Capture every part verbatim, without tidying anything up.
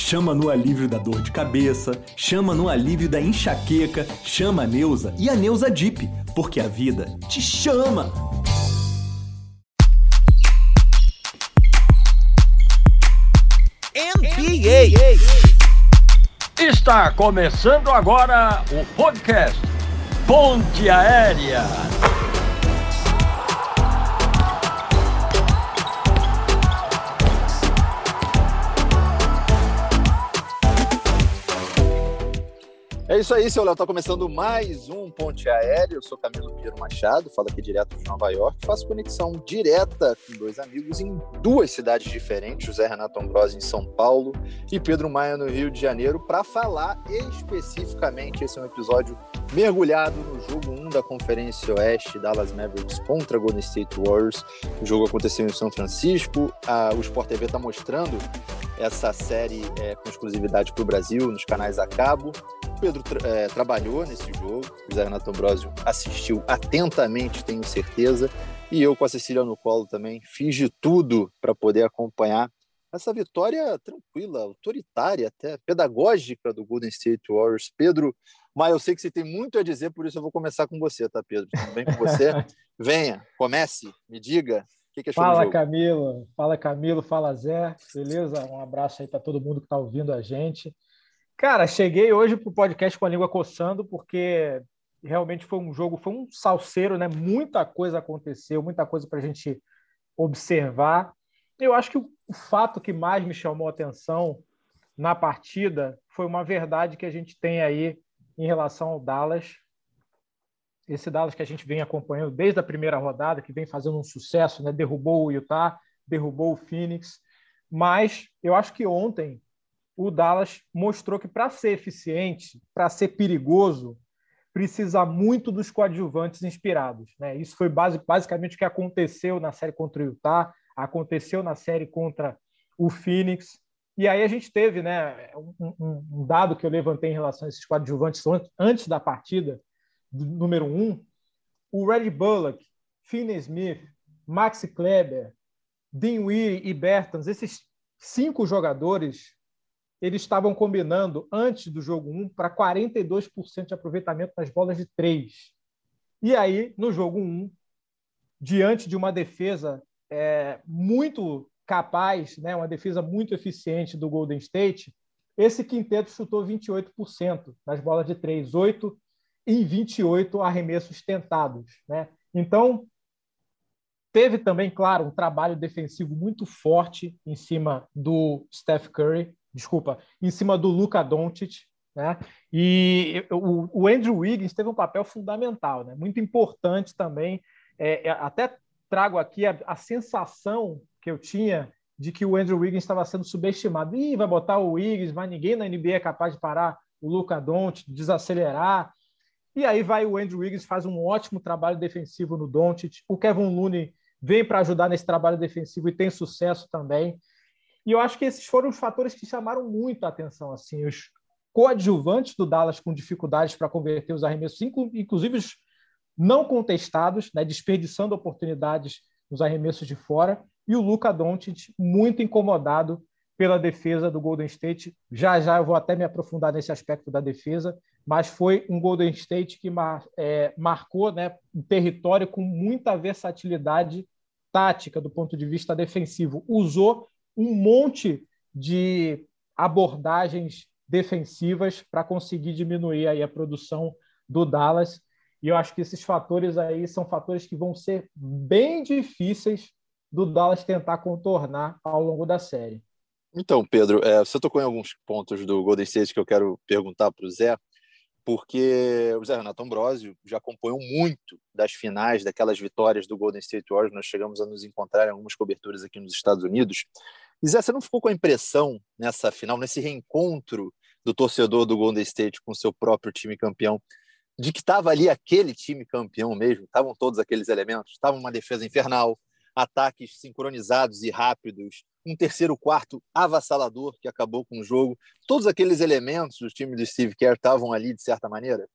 chama no alívio da dor de cabeça, chama no alívio da enxaqueca, chama a Neusa e a Neusa Deep, porque a vida te chama! N B A. Está começando agora o podcast Ponte Aérea. É isso aí, seu Léo. Tá começando mais um Ponte Aérea. Eu sou Camilo Pinheiro Machado, falo aqui direto de Nova York. Faço conexão direta com dois amigos em duas cidades diferentes, José Renato Ambrosio em São Paulo e Pedro Maia no Rio de Janeiro, para falar especificamente, esse é um episódio mergulhado no jogo um da Conferência Oeste, Dallas Mavericks contra Golden State Warriors. O jogo aconteceu em São Francisco, a, o Sport T V está mostrando essa série é, com exclusividade para o Brasil, nos canais a cabo. O Pedro tra- é, trabalhou nesse jogo, o José Renato Ambrosio assistiu atentamente, tenho certeza, e eu com a Cecília no colo também fiz de tudo para poder acompanhar essa vitória tranquila, autoritária, até pedagógica do Golden State Warriors. Pedro Maia, eu sei que você tem muito a dizer, por isso eu vou começar com você, tá, Pedro? Tudo bem com você? Venha, comece, me diga. O que, que achou do Fala, jogo? Camilo. Fala, Camilo. Fala, Zé. Beleza? Um abraço aí para todo mundo que está ouvindo a gente. Cara, cheguei hoje para o podcast com a língua coçando, porque realmente foi um jogo, foi um salseiro, né? Muita coisa aconteceu, muita coisa para a gente observar. Eu acho que o fato que mais me chamou a atenção na partida foi uma verdade que a gente tem aí em relação ao Dallas. Esse Dallas que a gente vem acompanhando desde a primeira rodada, que vem fazendo um sucesso, né? Derrubou o Utah, derrubou o Phoenix. Mas eu acho que ontem o Dallas mostrou que para ser eficiente, para ser perigoso, precisa muito dos coadjuvantes inspirados, né? Isso foi base, basicamente o que aconteceu na série contra o Utah, aconteceu na série contra o Phoenix. E aí a gente teve, né, um, um, um dado que eu levantei em relação a esses coadjuvantes antes da partida, do número um, o Reggie Bullock, Finney Smith, Maxi Kleber, Dinwiddie e Bertans, esses cinco jogadores, eles estavam combinando, antes do jogo um, para quarenta e dois por cento de aproveitamento nas bolas de três. E aí, no jogo um, diante de uma defesa é, muito capaz, né, uma defesa muito eficiente do Golden State, esse quinteto chutou vinte e oito por cento nas bolas de três, oito em vinte e oito arremessos tentados, né? Então, teve também, claro, um trabalho defensivo muito forte em cima do Steph Curry, desculpa, em cima do Luka Doncic, né? E o, o Andrew Wiggins teve um papel fundamental, né? Muito importante também. É, até trago aqui a, a sensação que eu tinha de que o Andrew Wiggins estava sendo subestimado. Ih, vai botar o Wiggins, mas ninguém na N B A é capaz de parar o Luka Doncic, desacelerar. E aí vai o Andrew Wiggins, faz um ótimo trabalho defensivo no Doncic. O Kevin Looney vem para ajudar nesse trabalho defensivo e tem sucesso também. E eu acho que esses foram os fatores que chamaram muito a atenção. Assim, os coadjuvantes do Dallas com dificuldades para converter os arremessos, inclusive os não contestados, né, desperdiçando oportunidades nos arremessos de fora, e o Luka Doncic muito incomodado pela defesa do Golden State. Já já eu vou até me aprofundar nesse aspecto da defesa, mas foi um Golden State que mar, é, marcou, né, um território com muita versatilidade tática do ponto de vista defensivo. Usou um monte de abordagens defensivas para conseguir diminuir aí a produção do Dallas. E eu acho que esses fatores aí são fatores que vão ser bem difíceis do Dallas tentar contornar ao longo da série. Então, Pedro, é, você tocou em alguns pontos do Golden State que eu quero perguntar para o Zé, porque o Zé Renato Ambrosio já acompanhou muito das finais, daquelas vitórias do Golden State Warriors. Nós chegamos a nos encontrar em algumas coberturas aqui nos Estados Unidos. E Zé, você não ficou com a impressão nessa final, nesse reencontro do torcedor do Golden State com o seu próprio time campeão, de que estava ali aquele time campeão mesmo? Estavam todos aqueles elementos? Estava uma defesa infernal, ataques sincronizados e rápidos, um terceiro quarto avassalador que acabou com o jogo. Todos aqueles elementos do time do Steve Kerr estavam ali de certa maneira?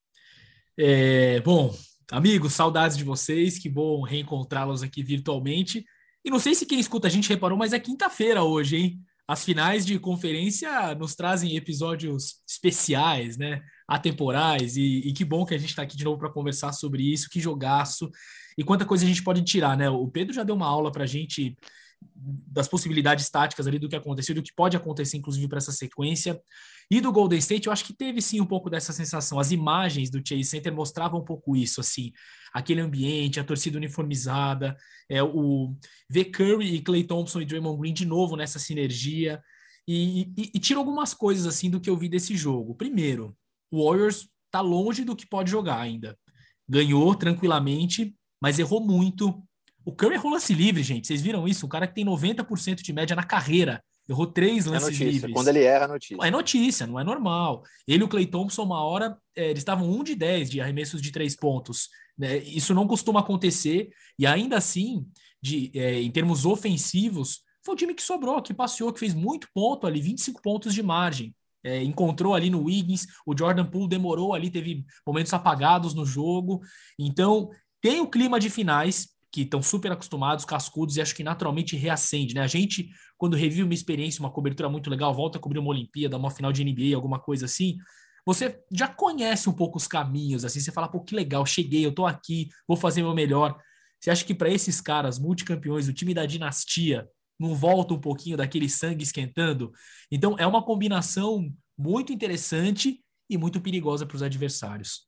É, bom, amigos, saudades de vocês, que bom reencontrá-los aqui virtualmente. E não sei se quem escuta a gente reparou, mas é quinta-feira hoje, hein? as finais de conferência nos trazem episódios especiais, né? Atemporais, e, e que bom que a gente está aqui de novo para conversar sobre isso, que jogaço, e quanta coisa a gente pode tirar, né? O Pedro já deu uma aula para a gente das possibilidades táticas ali do que aconteceu, do que pode acontecer, inclusive, para essa sequência. E do Golden State, eu acho que teve sim um pouco dessa sensação. As imagens do Chase Center mostravam um pouco isso, assim, aquele ambiente, a torcida uniformizada, é, o ver Curry e Klay Thompson e Draymond Green de novo nessa sinergia, e, e, e tira algumas coisas assim do que eu vi desse jogo. Primeiro, o Warriors tá longe do que pode jogar ainda. Ganhou tranquilamente, mas errou muito. O Curry errou lance livre, gente. Vocês viram isso? Um cara que tem noventa por cento de média na carreira. Errou três lances é notícia. livres. Quando ele erra, é notícia. É notícia, não é normal. Ele e o Klay Thompson, uma hora, é, eles estavam um de dez de arremessos de três pontos. Né? Isso não costuma acontecer. E ainda assim, de, é, em termos ofensivos, foi o time que sobrou, que passeou, que fez muito ponto ali, vinte e cinco pontos de margem. É, encontrou ali no Wiggins, o Jordan Poole demorou ali, teve momentos apagados no jogo. Então, tem o clima de finais, que estão super acostumados, cascudos, e acho que naturalmente reacende, né? A gente, quando revive uma experiência, uma cobertura muito legal, volta a cobrir uma Olimpíada, uma final de N B A, alguma coisa assim, você já conhece um pouco os caminhos, assim, você fala, pô, que legal, cheguei, eu tô aqui, vou fazer o meu melhor. Você acha que para esses caras, multicampeões, o time da dinastia, não volta um pouquinho daquele sangue esquentando? Então, é uma combinação muito interessante e muito perigosa para os adversários.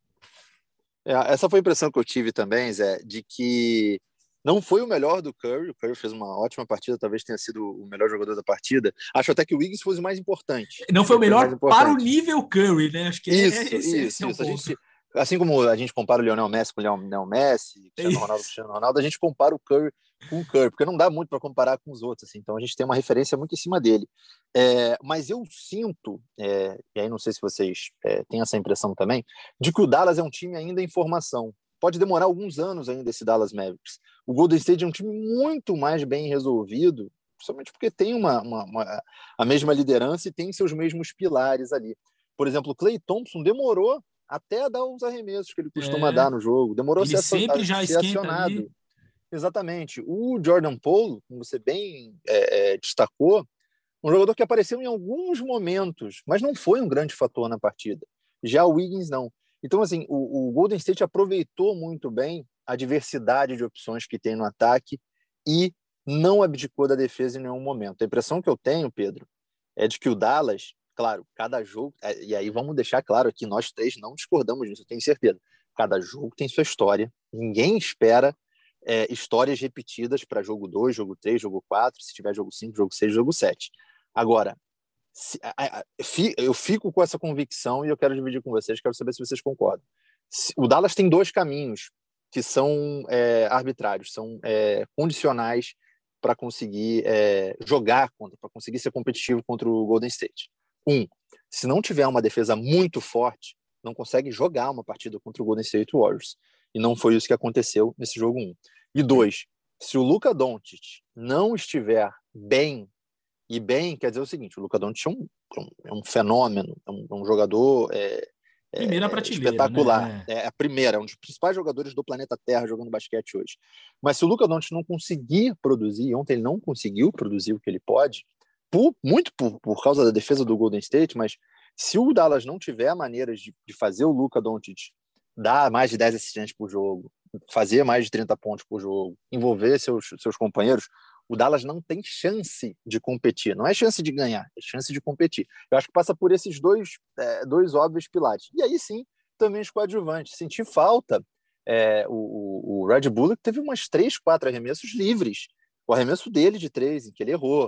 É, essa foi a impressão que eu tive também, Zé, de que não foi o melhor do Curry. O Curry fez uma ótima partida, talvez tenha sido o melhor jogador da partida. Acho até que o Wiggins fosse o mais importante. Não foi o melhor para o nível Curry, né? Acho que isso, é, esse, isso, esse é isso. Um a gente, assim como a gente compara o Lionel Messi com o Lionel Messi, Cristiano Ronaldo com o Cristiano Ronaldo, a gente compara o Curry com o Curry, porque não dá muito para comparar com os outros, assim. Então a gente tem uma referência muito em cima dele. É, mas eu sinto, é, e aí não sei se vocês é, têm essa impressão também, de que o Dallas é um time ainda em formação. Pode demorar alguns anos ainda esse Dallas Mavericks. O Golden State é um time muito mais bem resolvido, principalmente porque tem uma, uma, uma, a mesma liderança e tem seus mesmos pilares ali. Por exemplo, o Klay Thompson demorou até a dar os arremessos que ele costuma é, dar no jogo. Demorou ele a ser, sempre a, já a ser acionado. Ali. Exatamente. O Jordan Poole, como você bem é, é, destacou, um jogador que apareceu em alguns momentos, mas não foi um grande fator na partida. Já o Wiggins, não. Então, assim, o, o Golden State aproveitou muito bem a diversidade de opções que tem no ataque e não abdicou da defesa em nenhum momento. A impressão que eu tenho, Pedro, é de que o Dallas, claro, cada jogo, e aí vamos deixar claro aqui, nós três não discordamos disso, eu tenho certeza. Cada jogo tem sua história, ninguém espera é, histórias repetidas para jogo dois, jogo três, jogo quatro, se tiver jogo cinco, jogo seis, jogo sete. Agora, Se, a, a, eu fico com essa convicção e eu quero dividir com vocês, quero saber se vocês concordam. Se, o Dallas tem dois caminhos que são é, arbitrários, são é, condicionais para conseguir é, jogar contra, para conseguir ser competitivo contra o Golden State. Um, se não tiver uma defesa muito forte, não consegue jogar uma partida contra o Golden State Warriors. E não foi isso que aconteceu nesse jogo um. E dois, se o Luka Doncic não estiver bem, e bem, quer dizer o seguinte, o Luka Doncic é um, é um fenômeno, é um, é um jogador é, primeira é, prateleira, espetacular. Né? É a primeira, é um dos principais jogadores do planeta Terra jogando basquete hoje. Mas se o Luka Doncic não conseguir produzir, ontem ele não conseguiu produzir o que ele pode, por, muito por, por causa da defesa do Golden State, mas se o Dallas não tiver maneiras de, de fazer o Luka Doncic dar mais de dez assistências por jogo, fazer mais de trinta pontos por jogo, envolver seus, seus companheiros, o Dallas não tem chance de competir. Não é chance de ganhar, é chance de competir. Eu acho que passa por esses dois, é, dois óbvios pilares. E aí sim, também os coadjuvantes. Senti falta, é, o, o Red Bull teve umas três, quatro arremessos livres. O arremesso dele de três, em que ele errou.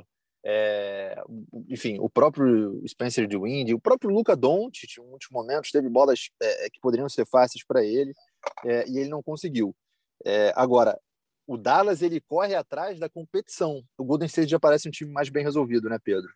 É, enfim, o próprio Spencer Dinwiddie, o próprio Luka Doncic, em muitos momentos, teve bolas é, que poderiam ser fáceis para ele, é, e ele não conseguiu. É, agora, o Dallas, ele corre atrás da competição. O Golden State já parece um time mais bem resolvido, né, Pedro?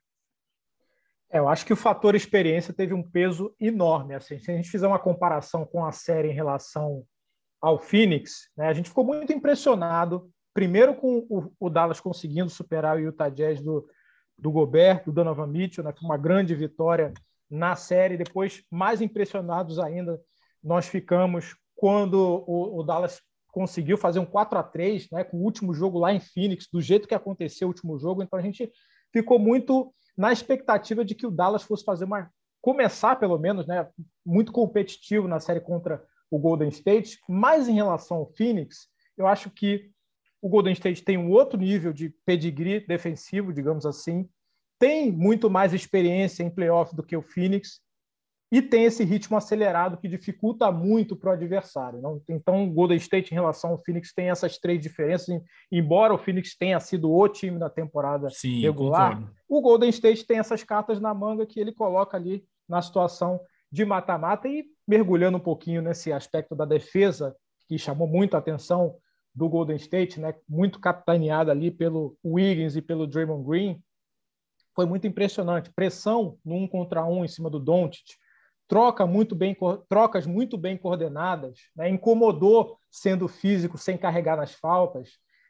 É, eu acho que o fator experiência teve um peso enorme. Assim, se a gente fizer uma comparação com a série em relação ao Phoenix, né, a gente ficou muito impressionado, primeiro com o, o Dallas conseguindo superar o Utah Jazz do, do Gobert, do Donovan Mitchell, né, foi uma grande vitória na série. Depois, mais impressionados ainda, nós ficamos quando o, o Dallas conseguiu fazer um quatro a três, né, com o último jogo lá em Phoenix, do jeito que aconteceu o último jogo. Então a gente ficou muito na expectativa de que o Dallas fosse fazer uma começar, pelo menos, né, muito competitivo na série contra o Golden State, mas em relação ao Phoenix, eu acho que o Golden State tem um outro nível de pedigree defensivo, digamos assim, tem muito mais experiência em playoff do que o Phoenix e tem esse ritmo acelerado que dificulta muito para o adversário. Não? Então, o Golden State, em relação ao Phoenix, tem essas três diferenças. Embora o Phoenix tenha sido o time da temporada Sim, regular, concordo. O Golden State tem essas cartas na manga que ele coloca ali na situação de mata-mata. E mergulhando um pouquinho nesse aspecto da defesa, que chamou muito a atenção do Golden State, né? Muito capitaneada ali pelo Wiggins e pelo Draymond Green, foi muito impressionante. Pressão no um contra um em cima do Doncic, troca muito bem, trocas muito bem coordenadas, né? Incomodou sendo físico sem carregar nas faltas,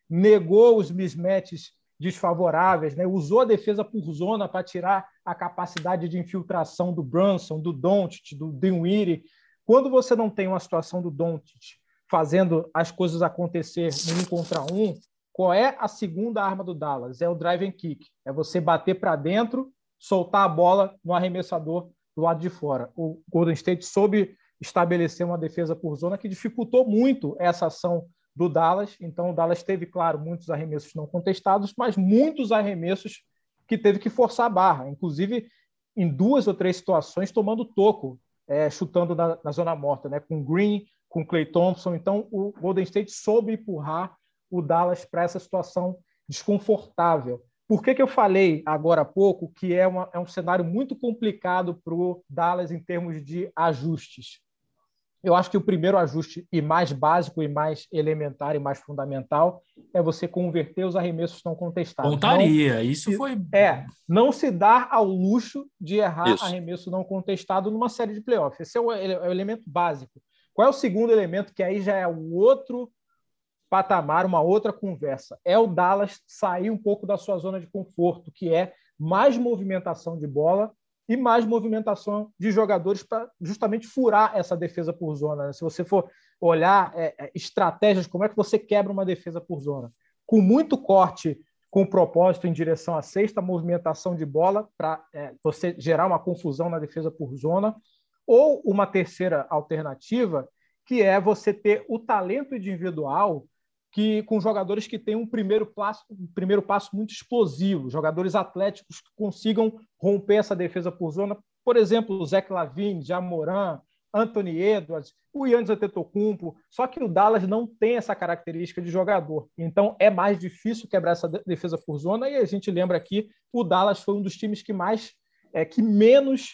negou os mismatches desfavoráveis, né? Usou a defesa por zona para tirar a capacidade de infiltração do Brunson, do Doncic, do Dinwiddie. Quando você não tem uma situação do Doncic fazendo as coisas acontecer no um contra um, qual é a segunda arma do Dallas? É o drive and kick. É você bater para dentro, soltar a bola no arremessador do lado de fora. O Golden State soube estabelecer uma defesa por zona que dificultou muito essa ação do Dallas. Então, o Dallas teve, claro, muitos arremessos não contestados, mas muitos arremessos que teve que forçar a barra, inclusive em duas ou três situações tomando toco, é, chutando na, na zona morta, né? Com Green, com Klay Thompson. Então, o Golden State soube empurrar o Dallas para essa situação desconfortável. Por que que eu falei agora há pouco que é, uma, é um cenário muito complicado para o Dallas em termos de ajustes? Eu acho que o primeiro ajuste, e mais básico, e mais elementar, e mais fundamental, é você converter os arremessos não contestados. Pontaria, não, isso foi... É, não se dar ao luxo de errar isso. arremesso não contestado numa série de playoffs. Esse é o, é o elemento básico. Qual é o segundo elemento, que aí já é o outro patamar, uma outra conversa? É o Dallas sair um pouco da sua zona de conforto, que é mais movimentação de bola e mais movimentação de jogadores para justamente furar essa defesa por zona. Né? Se você for olhar é, estratégias, como é que você quebra uma defesa por zona? Com muito corte, com propósito em direção à cesta, movimentação de bola para é, você gerar uma confusão na defesa por zona, ou uma terceira alternativa, que é você ter o talento individual que, com jogadores que têm um primeiro passo, um primeiro passo muito explosivo, jogadores atléticos que consigam romper essa defesa por zona. Por exemplo, o Zach LaVine, Ja Morant, Anthony Edwards, o Giannis Antetokounmpo. Só que o Dallas não tem essa característica de jogador. Então, é mais difícil quebrar essa defesa por zona. E a gente lembra aqui, o Dallas foi um dos times que mais, é, que menos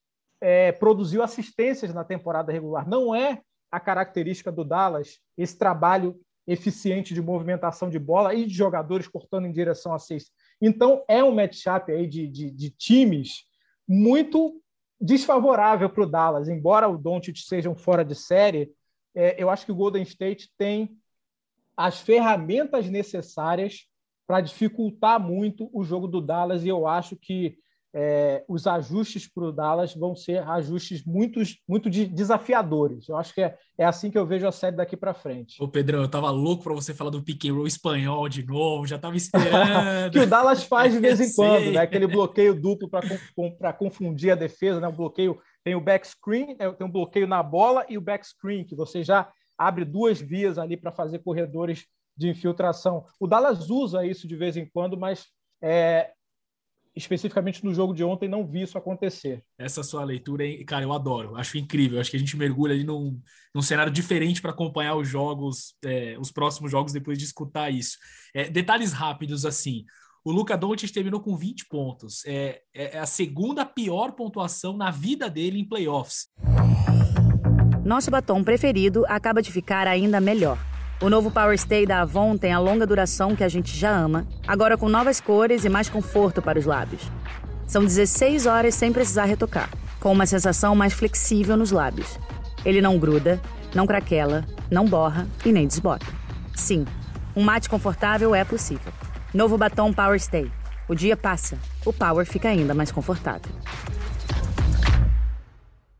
é, produziu assistências na temporada regular. Não é a característica do Dallas esse trabalho eficiente de movimentação de bola e de jogadores cortando em direção à cesta. Então, é um matchup aí de, de, de times muito desfavorável para o Dallas. Embora o Doncic seja um fora de série, é, eu acho que o Golden State tem as ferramentas necessárias para dificultar muito o jogo do Dallas, e eu acho que é, os ajustes para o Dallas vão ser ajustes muito, muito desafiadores. Eu acho que é, é assim que eu vejo a série daqui para frente. Ô, Pedrão, eu tava louco para você falar do pick and roll espanhol de novo, já tava esperando. Que o Dallas faz de vez em quando, né? Aquele bloqueio duplo para confundir a defesa, né? Um bloqueio, tem o back screen, tem um bloqueio na bola e o back screen, que você já abre duas vias ali para fazer corredores de infiltração. O Dallas usa isso de vez em quando, mas é, especificamente no jogo de ontem não vi isso acontecer. Essa sua leitura, cara, eu adoro, acho incrível, acho que a gente mergulha ali num, num cenário diferente para acompanhar os jogos, é, os próximos jogos depois de escutar isso. É, detalhes rápidos assim, o Luka Doncic terminou com vinte pontos, é, é a segunda pior pontuação na vida dele em playoffs. Nosso batom preferido acaba de ficar ainda melhor. O novo Power Stay da Avon tem a longa duração que a gente já ama, agora com novas cores e mais conforto para os lábios. São dezesseis horas sem precisar retocar, com uma sensação mais flexível nos lábios. Ele não gruda, não craquela, não borra e nem desbota. Sim, um mate confortável é possível. Novo batom Power Stay. O dia passa, o Power fica ainda mais confortável.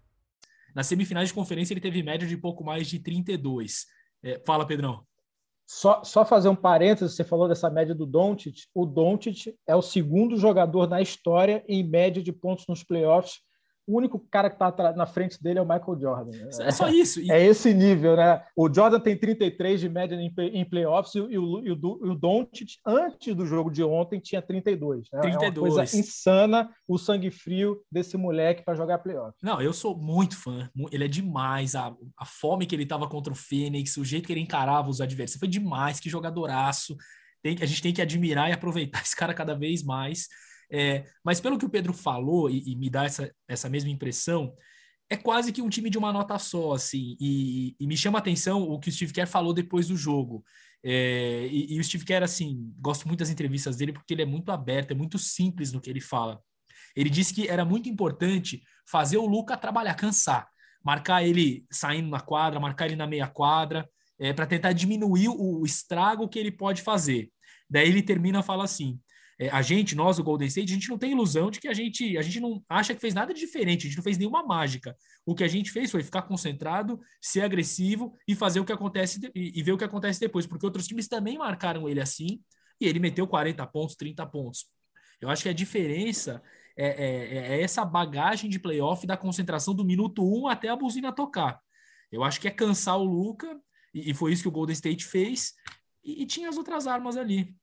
Nas semifinais de conferência ele teve média de pouco mais de trinta e dois. É, fala, Pedrão. Só, só fazer um parênteses, você falou dessa média do Doncic. O Doncic é o segundo jogador na história em média de pontos nos playoffs. O único cara que está na frente dele é o Michael Jordan. É só isso. É, é esse nível, né? O Jordan tem trinta e três de média em, em playoffs e, e, o, e, o, e o Doncic, antes do jogo de ontem, tinha trinta e dois. Né? trinta e dois. É uma coisa insana o sangue frio desse moleque para jogar playoffs. Não, eu sou muito fã. Ele é demais. A, a fome que ele tava contra o Phoenix, o jeito que ele encarava os adversários, foi demais. Que jogadoraço. Tem, a gente tem que admirar e aproveitar esse cara cada vez mais. É, mas pelo que o Pedro falou, e, e me dá essa, essa mesma impressão, é quase que um time de uma nota só, assim, e, e me chama a atenção o que o Steve Kerr falou depois do jogo. É, e, e o Steve Kerr, assim, gosto muito das entrevistas dele porque ele é muito aberto, é muito simples no que ele fala. Ele disse que era muito importante fazer o Luka trabalhar, cansar, marcar ele saindo na quadra, marcar ele na meia quadra, é, para tentar diminuir o, o estrago que ele pode fazer. Daí ele termina e fala assim, É, a gente, nós, o Golden State, a gente não tem ilusão de que a gente, a gente não acha que fez nada de diferente, a gente não fez nenhuma mágica. O que a gente fez foi ficar concentrado, ser agressivo e fazer o que acontece e, e ver o que acontece depois, porque outros times também marcaram ele assim e ele meteu quarenta pontos, trinta pontos. Eu acho que a diferença é, é, é essa bagagem de playoff da concentração do minuto um até a buzina tocar. Eu acho que é cansar o Luka e, e foi isso que o Golden State fez e, e tinha as outras armas ali.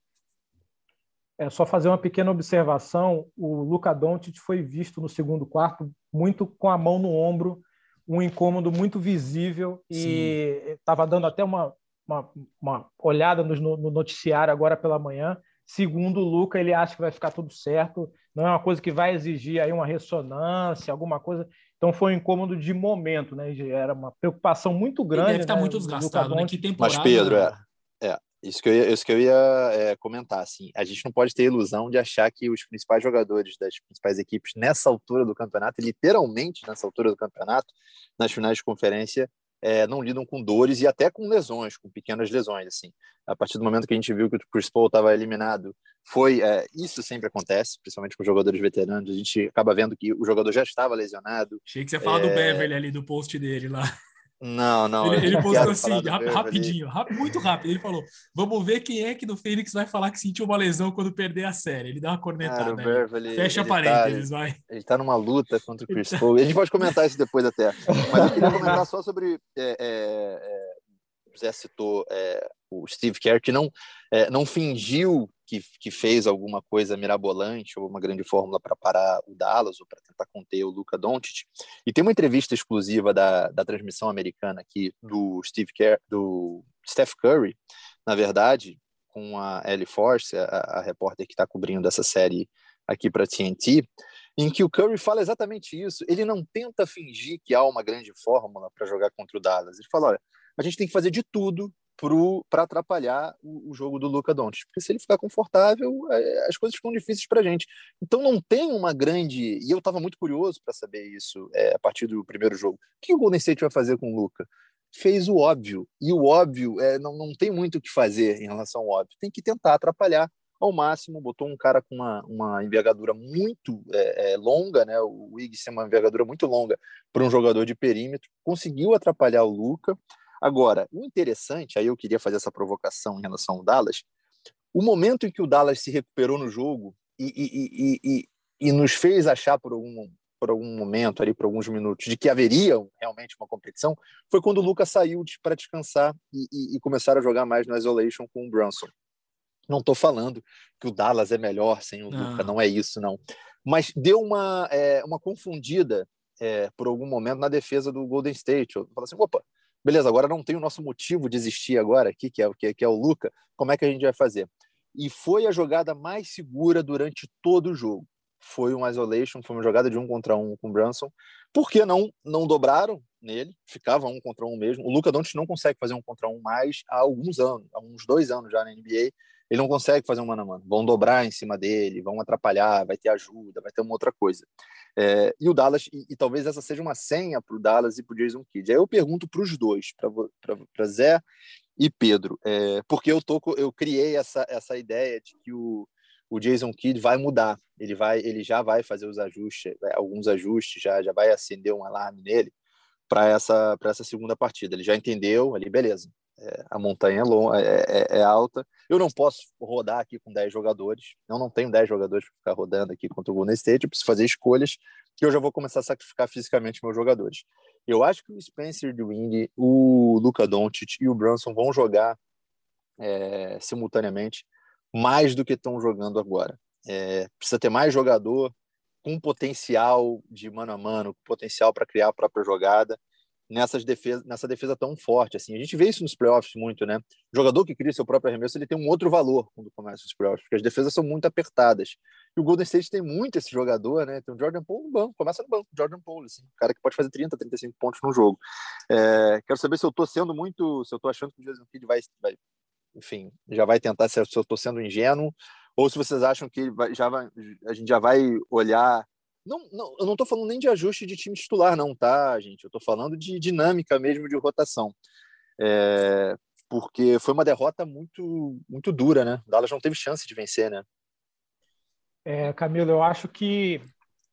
É só fazer uma pequena observação, o Luka Doncic foi visto no segundo quarto muito com a mão no ombro, um incômodo muito visível e estava dando até uma, uma, uma olhada no, no noticiário agora pela manhã. Segundo o Luka, ele acha que vai ficar tudo certo, não é uma coisa que vai exigir aí uma ressonância, alguma coisa. Então foi um incômodo de momento, né? Era uma preocupação muito grande. Ele deve estar né? muito desgastado, né? Que temporada... Mas, Pedro, é... é. Isso que eu ia, isso que eu ia é, comentar, assim, a gente não pode ter ilusão de achar que os principais jogadores das principais equipes nessa altura do campeonato, literalmente nessa altura do campeonato, nas finais de conferência, é, não lidam com dores e até com lesões, com pequenas lesões, assim. A partir do momento que a gente viu que o Chris Paul estava eliminado, foi, é, isso sempre acontece, principalmente com jogadores veteranos, a gente acaba vendo que o jogador já estava lesionado. Achei que você ia falar é... do Beverly ali, do post dele lá. Não, não. Ele, ele postou assim, rap, rapidinho, rap, muito rápido. Ele falou, vamos ver quem é que do Phoenix vai falar que sentiu uma lesão quando perder a série. Ele dá uma cornetada. Cara, Beverly, fecha parênteses, tá, vai. Ele tá numa luta contra o Chris Paul. A gente pode comentar isso depois até. Mas eu queria comentar só sobre... É, é, é, o Zé citou é, o Steve Kerr, que não, é, não fingiu que, que fez alguma coisa mirabolante ou uma grande fórmula para parar o Dallas ou para tentar conter o Luka Doncic. E tem uma entrevista exclusiva da, da transmissão americana aqui do Steve Kerr, do Steph Curry, na verdade, com a Ellie Force, a, a repórter que está cobrindo essa série aqui para a T N T, em que o Curry fala exatamente isso. Ele não tenta fingir que há uma grande fórmula para jogar contra o Dallas. Ele fala, olha, a gente tem que fazer de tudo para atrapalhar o, o jogo do Luka Doncic, porque se ele ficar confortável, é, as coisas ficam difíceis para a gente. Então não tem uma grande... E eu estava muito curioso para saber isso é, a partir do primeiro jogo. O que o Golden State vai fazer com o Luka? Fez o óbvio, e o óbvio é, não, não tem muito o que fazer em relação ao óbvio. Tem que tentar atrapalhar ao máximo, botou um cara com uma, uma envergadura muito é, é, longa, né? O Wiggs tem uma envergadura muito longa para um jogador de perímetro, conseguiu atrapalhar o Luka. Agora, o interessante, aí eu queria fazer essa provocação em relação ao Dallas, o momento em que o Dallas se recuperou no jogo e, e, e, e, e nos fez achar por algum, por algum momento, ali, por alguns minutos, de que haveria realmente uma competição, foi quando o Luka saiu para descansar e, e, e começaram a jogar mais no isolation com o Brunson. Não estou falando que o Dallas é melhor sem o não. Luka, não é isso, não. Mas deu uma, é, uma confundida é, por algum momento na defesa do Golden State. Eu falo assim, opa, beleza, agora não tem o nosso motivo de existir agora aqui, que é, que, que é o Luka, como é que a gente vai fazer? E foi a jogada mais segura durante todo o jogo. Foi um isolation, foi uma jogada de um contra um com o Brunson. Por que não, não dobraram nele? Ficava um contra um mesmo. O Luka Doncic não consegue fazer um contra um mais há alguns anos, há uns dois anos já na N B A. Ele não consegue fazer um mano a mano. Vão dobrar em cima dele, vão atrapalhar, vai ter ajuda, vai ter uma outra coisa. É, e o Dallas, e, e talvez essa seja uma senha para o Dallas e para o Jason Kidd. Aí eu pergunto para os dois, para Zé e Pedro, é, porque eu, tô, eu criei essa, essa ideia de que o, o Jason Kidd vai mudar. Ele, vai, ele já vai fazer os ajustes, alguns ajustes, já, já vai acender um alarme nele para essa, para essa segunda partida. Ele já entendeu ali, beleza. é, a montanha é, long, é, é, é alta. Eu não posso rodar aqui com dez jogadores, eu não tenho dez jogadores para ficar rodando aqui contra o Golden State, eu preciso fazer escolhas que eu já vou começar a sacrificar fisicamente meus jogadores. Eu acho que o Spencer Dinwiddie, o Luka Doncic e o Brunson vão jogar é, simultaneamente mais do que estão jogando agora. É, precisa ter mais jogador com potencial de mano a mano, potencial para criar a própria jogada nessas defesa, nessa defesa tão forte. Assim. A gente vê isso nos playoffs muito, né? O jogador que cria seu próprio arremesso, ele tem um outro valor quando começa os playoffs, porque as defesas são muito apertadas. E o Golden State tem muito esse jogador, né? Tem o Jordan Poole no banco, começa no banco, Jordan Poole, assim, um cara que pode fazer trinta, trinta e cinco pontos no jogo. É, quero saber se eu tô sendo muito, se eu tô achando que o Jason Kidd vai, vai enfim, já vai tentar, se eu tô sendo ingênuo, ou se vocês acham que vai, já vai, a gente já vai olhar. Não, não, eu não estou falando nem de ajuste de time titular, não, tá, gente? Eu estou falando de dinâmica mesmo de rotação. É, porque foi uma derrota muito, muito dura, né? O Dallas não teve chance de vencer, né? É, Camilo, eu acho que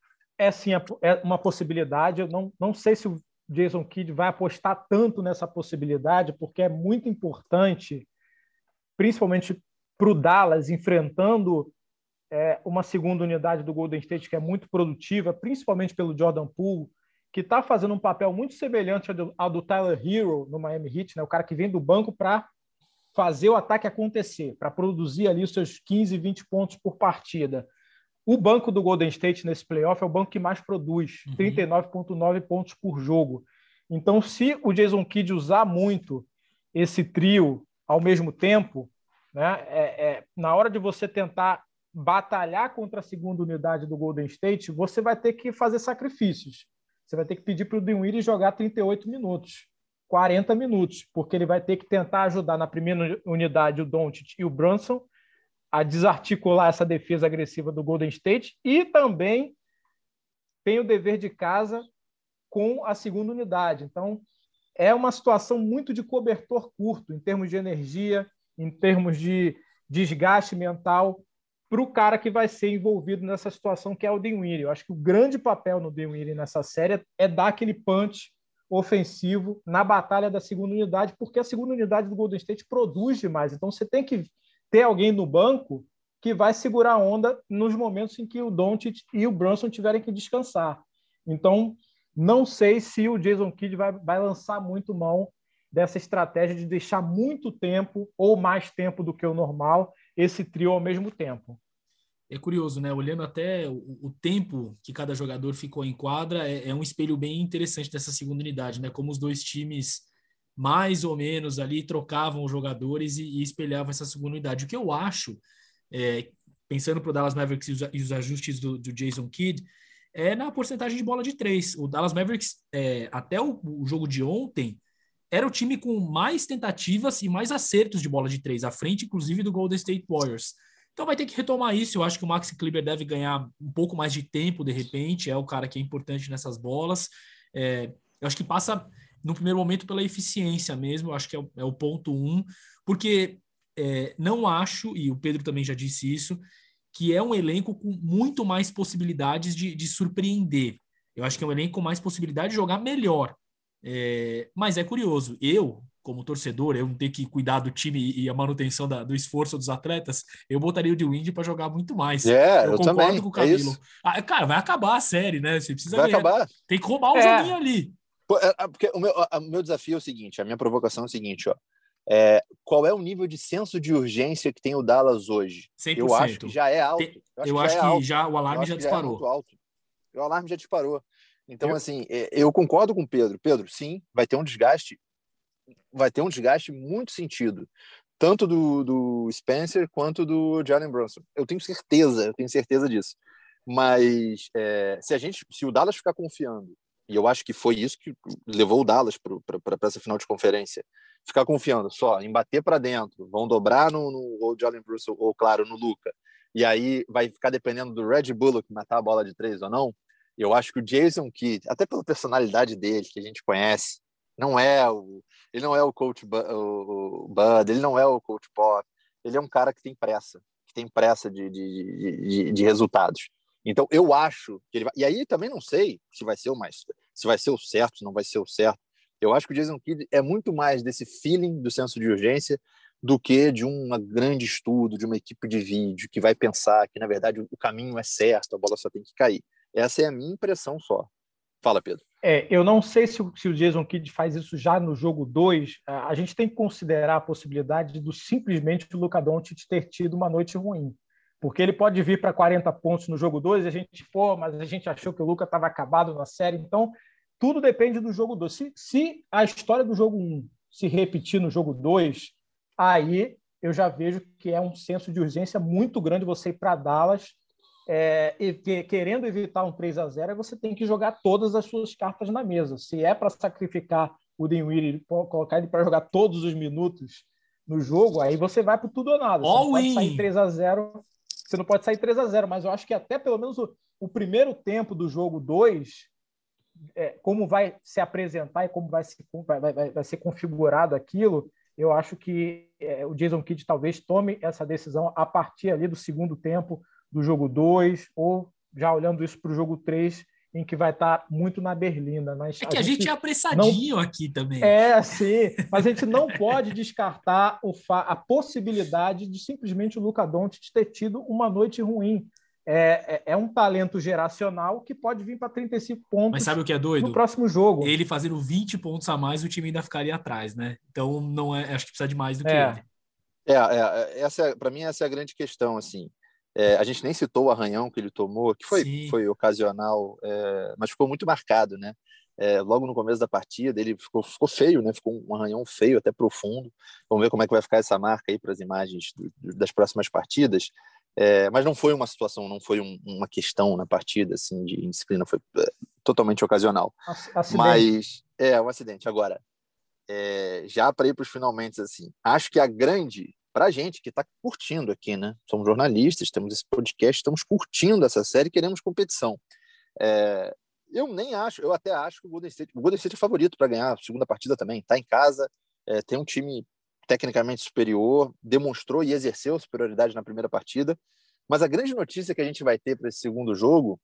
é sim é uma possibilidade. Eu não, não sei se o Jason Kidd vai apostar tanto nessa possibilidade, porque é muito importante, principalmente para o Dallas, enfrentando é, uma segunda unidade do Golden State que é muito produtiva, principalmente pelo Jordan Poole, que está fazendo um papel muito semelhante ao do, ao do Tyler Hero no Miami Heat, né? O cara que vem do banco para fazer o ataque acontecer, para produzir ali os seus quinze, vinte pontos por partida. O banco do Golden State nesse playoff é o banco que mais produz, uhum. trinta e nove vírgula nove pontos por jogo. Então, se o Jason Kidd usar muito esse trio ao mesmo tempo, né, é, é, na hora de você tentar batalhar contra a segunda unidade do Golden State, você vai ter que fazer sacrifícios. Você vai ter que pedir para o Dinwiddie jogar trinta e oito minutos, quarenta minutos, porque ele vai ter que tentar ajudar na primeira unidade o Doncic e o Brunson a desarticular essa defesa agressiva do Golden State e também tem o dever de casa com a segunda unidade. Então, é uma situação muito de cobertor curto, em termos de energia, em termos de desgaste mental, para o cara que vai ser envolvido nessa situação, que é o Dinwiddie. Eu acho que o grande papel no Dinwiddie nessa série é dar aquele punch ofensivo na batalha da segunda unidade, porque a segunda unidade do Golden State produz demais. Então, você tem que ter alguém no banco que vai segurar a onda nos momentos em que o Doncic e o Brunson tiverem que descansar. Então, não sei se o Jason Kidd vai, vai lançar muito mão dessa estratégia de deixar muito tempo, ou mais tempo do que o normal, esse trio ao mesmo tempo. É curioso, né? Olhando até o, o tempo que cada jogador ficou em quadra, é, é um espelho bem interessante dessa segunda unidade, né? Como os dois times, mais ou menos, ali trocavam os jogadores e, e espelhavam essa segunda unidade. O que eu acho, é, pensando para o Dallas Mavericks e os, e os ajustes do, do Jason Kidd, é na porcentagem de bola de três. O Dallas Mavericks, é, até o, o jogo de ontem, era o time com mais tentativas e mais acertos de bola de três, à frente, inclusive, do Golden State Warriors. Então vai ter que retomar isso. Eu acho que o Maxi Kleber deve ganhar um pouco mais de tempo, de repente. É o cara que é importante nessas bolas. É, eu acho que passa, no primeiro momento, pela eficiência mesmo. Eu acho que é o, é o ponto um. Porque é, não acho, e o Pedro também já disse isso, que é um elenco com muito mais possibilidades de, de surpreender. Eu acho que é um elenco com mais possibilidade de jogar melhor. É, mas é curioso, eu, como torcedor, eu não tenho que cuidar do time e a manutenção da, do esforço dos atletas, eu botaria o Dinwiddie para jogar muito mais. É, eu, eu concordo também, com o Camilo. É ah, cara, vai acabar a série, né? Você precisa vai ganhar. acabar. Tem que roubar um é. joguinho ali. Porque o meu, o meu desafio é o seguinte, a minha provocação é o seguinte, ó. É, qual é o nível de senso de urgência que tem o Dallas hoje? cem por cento. Eu acho que já é alto. Eu acho, eu que, acho já, é que já o alarme já disparou. Já é muito alto. O alarme já disparou. Então, eu... assim, eu concordo com o Pedro. Pedro, sim, vai ter um desgaste, vai ter um desgaste muito sentido, tanto do, do Spencer quanto do Jalen Brunson. Eu tenho certeza, eu tenho certeza disso. Mas é, se a gente, se o Dallas ficar confiando, e eu acho que foi isso que levou o Dallas para essa final de conferência, ficar confiando só em bater para dentro, vão dobrar no, no ou Jalen Brunson ou, claro, no Luka, e aí vai ficar dependendo do Red Bullock matar a bola de três ou não. Eu acho que o Jason Kidd, até pela personalidade dele, que a gente conhece, não é o, ele não é o coach Bud, o Bud, ele não é o coach Pop, ele é um cara que tem pressa, que tem pressa de, de, de, de resultados. Então, eu acho que ele vai... E aí também não sei se vai ser o mais, se vai ser o certo, se não vai ser o certo, Eu acho que o Jason Kidd é muito mais desse feeling do senso de urgência do que de um grande estudo, de uma equipe de vídeo que vai pensar que, na verdade, o caminho é certo, a bola só tem que cair. Essa é a minha impressão só. Fala, Pedro. É, eu não sei se o, se o Jason Kidd faz isso já no jogo dois. A gente tem que considerar a possibilidade do simplesmente o Luka Doncic ter tido uma noite ruim. Porque ele pode vir para quarenta pontos no jogo dois e a gente, pô, mas a gente achou que o Luka estava acabado na série. Então, tudo depende do jogo dois. Se, se a história do jogo um se repetir no jogo dois, aí eu já vejo que é um senso de urgência muito grande você ir para Dallas, é, e que, querendo evitar um três a zero, você tem que jogar todas as suas cartas na mesa. Se é para sacrificar o Dinwiddie e colocar ele para jogar todos os minutos no jogo, aí você vai para tudo ou nada. Você não pode sair três a zero, você não pode sair três a zero, mas eu acho que até pelo menos o, o primeiro tempo do jogo dois, é, como vai se apresentar e como vai, se, vai, vai, vai ser configurado aquilo, eu acho que é, o Jason Kidd talvez tome essa decisão a partir ali do segundo tempo do jogo dois, ou já olhando isso para o jogo três, em que vai estar muito na berlina. Mas é que a, a gente, gente é apressadinho não... aqui também. É, sim, mas a gente não pode descartar o fa... a possibilidade de simplesmente o Luka Doncic ter tido uma noite ruim. É, é, é um talento geracional que pode vir para trinta e cinco pontos. Mas sabe o que é doido? No próximo jogo. Ele fazendo vinte pontos a mais, o time ainda ficaria atrás, né? Então, não é, acho que precisa de mais do que é. ele. É, é, essa é, para mim, essa é a grande questão, assim. É, a gente nem citou o arranhão que ele tomou, que foi, foi ocasional, é, mas ficou muito marcado, né? É, logo no começo da partida, ele ficou, ficou feio, né? Ficou um arranhão feio, até profundo. Vamos ver como é que vai ficar essa marca aí para as imagens do, do, das próximas partidas. É, mas não foi uma situação, não foi um, uma questão na partida, assim, de indisciplina, foi é, totalmente ocasional. Acidente. Mas, é, um acidente. Agora, é, já para ir para os finalmente, assim, acho que a grande... Para a gente que está curtindo aqui, né? Somos jornalistas, temos esse podcast, estamos curtindo essa série e queremos competição. É, eu nem acho, eu até acho que o Golden State, o Golden State é favorito para ganhar a segunda partida também. Está em casa, é, tem um time tecnicamente superior, demonstrou e exerceu a superioridade na primeira partida. Mas a grande notícia que a gente vai ter para esse segundo jogo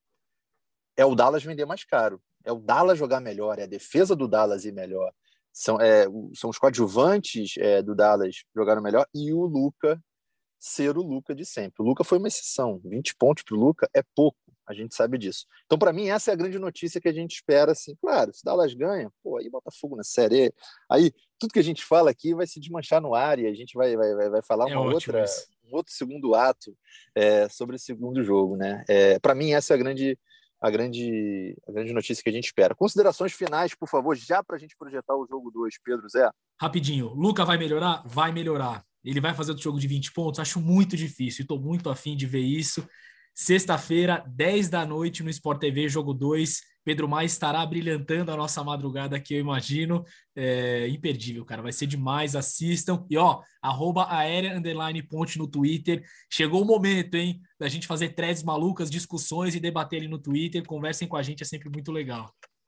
é o Dallas vender mais caro. É o Dallas jogar melhor, é a defesa do Dallas ir melhor. São, é, são os coadjuvantes é, do Dallas jogaram melhor e o Luka ser o Luka de sempre. O Luka foi uma exceção. vinte pontos para o Luka é pouco, a gente sabe disso. Então, para mim, essa é a grande notícia que a gente espera. Assim, claro, se o Dallas ganha, pô, aí bota fogo na série. Aí tudo que a gente fala aqui vai se desmanchar no ar e a gente vai, vai, vai falar uma é outra, um outro segundo ato é, sobre o segundo jogo, né? É, para mim, essa é a grande... A grande, a grande notícia que a gente espera. Considerações finais, por favor, já para a gente projetar o jogo dois, Pedro, Zé? Rapidinho, Luka vai melhorar? Vai melhorar. Ele vai fazer o jogo de vinte pontos? Acho muito difícil, estou muito afim de ver isso. Sexta-feira, dez da noite, no Sport T V, jogo dois. Pedro Maia estará brilhantando a nossa madrugada aqui, eu imagino. É imperdível, cara. Vai ser demais, assistam. E, ó, arroba aérea, underline, ponte no Twitter. Chegou o momento, hein, da gente fazer threads malucas, discussões e debater ali no Twitter. Conversem com a gente, é sempre muito legal.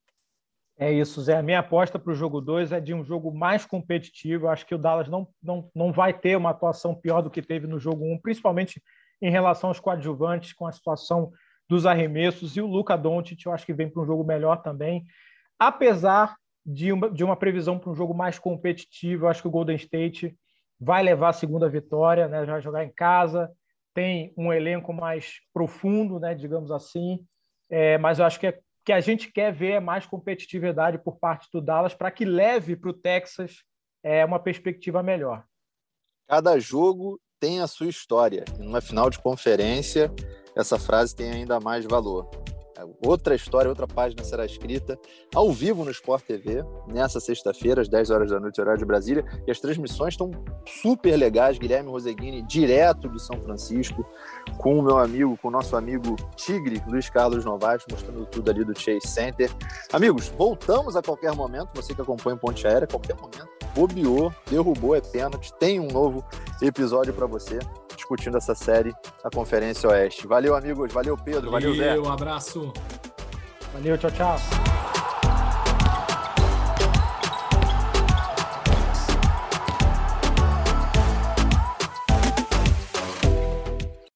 É isso, Zé. A minha aposta para o jogo dois é de um jogo mais competitivo. Eu acho que o Dallas não, não, não vai ter uma atuação pior do que teve no jogo um, principalmente em relação aos coadjuvantes, com a situação dos arremessos, e o Luka Doncic eu acho que vem para um jogo melhor também, apesar de uma, de uma previsão para um jogo mais competitivo. Eu acho que o Golden State vai levar a segunda vitória, né? Vai jogar em casa, tem um elenco mais profundo, né, digamos assim, é, mas eu acho que, é, que a gente quer ver é mais competitividade por parte do Dallas para que leve para o Texas é, uma perspectiva melhor. Cada jogo tem a sua história. Numa final de conferência, essa frase tem ainda mais valor. Outra história, outra página será escrita ao vivo no Sport T V, nessa sexta-feira, às dez horas da noite, horário de Brasília, e as transmissões estão super legais. Guilherme Roseguini, direto de São Francisco, com o meu amigo, com o nosso amigo Tigre, Luiz Carlos Novaes, mostrando tudo ali do Chase Center. Amigos, voltamos a qualquer momento, você que acompanha o Ponte Aérea, a qualquer momento, bobeou, derrubou, é pênalti, tem um novo episódio para você, discutindo essa série, a Conferência Oeste. Valeu, amigos. Valeu, Pedro. Valeu, Zé. Um abraço. Valeu, tchau, tchau.